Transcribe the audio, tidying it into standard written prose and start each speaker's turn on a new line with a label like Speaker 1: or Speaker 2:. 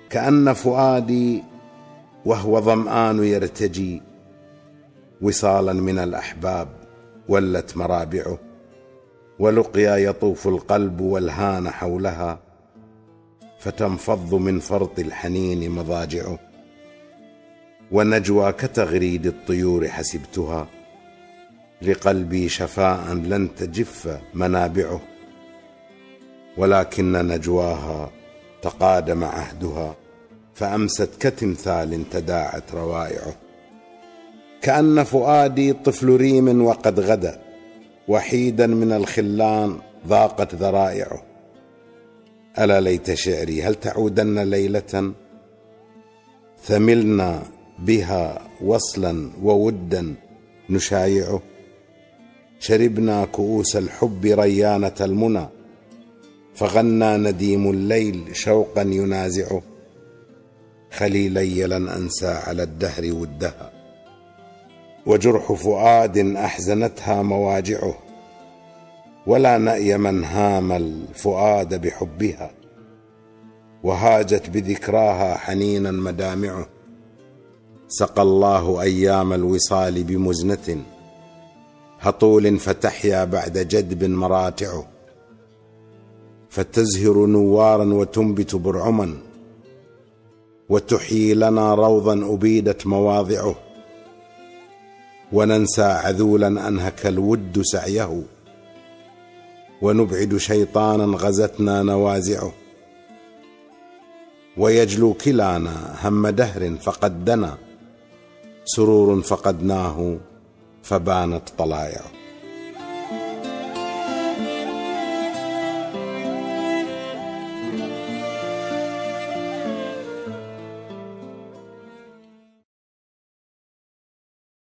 Speaker 1: كأن فؤادي وهو ظمآن يرتجي وصالا من الأحباب ولت مرابعه، ولقيا يطوف القلب والهان حولها، فتنفض من فرط الحنين مضاجعه. ونجوى كتغريد الطيور حسبتها، لقلبي شفاء لن تجف منابعه، ولكن نجواها تقادم عهدها، فأمست كتمثال تداعت روائعه. كأن فؤادي طفل ريم وقد غدا، وحيدا من الخلان ضاقت ذرائعه. ألا ليت شعري هل تعودن ليلة، ثملنا بها وصلا وودا نشايعه. شربنا كؤوس الحب ريانة المنى، فغنى نديم الليل شوقا ينازعه. خليلي لن أنسى على الدهر ودها، وجرح فؤاد أحزنتها مواجعه. ولا نأي من هام الفؤاد بحبها، وهاجت بذكراها حنينا مدامعه. سقى الله أيام الوصال بمزنة هطول، فتحيا بعد جدب مراتعه. فتزهر نوارا وتنبت برعما، وتحيي لنا روضا أبيدت مواضعه. وننسى عذولا أنهك الود سعيه، ونبعد شيطانا غزتنا نوازعه. ويجلو كلانا هم دهر فقد دنا، سرور فقدناه فبانت طلائعه.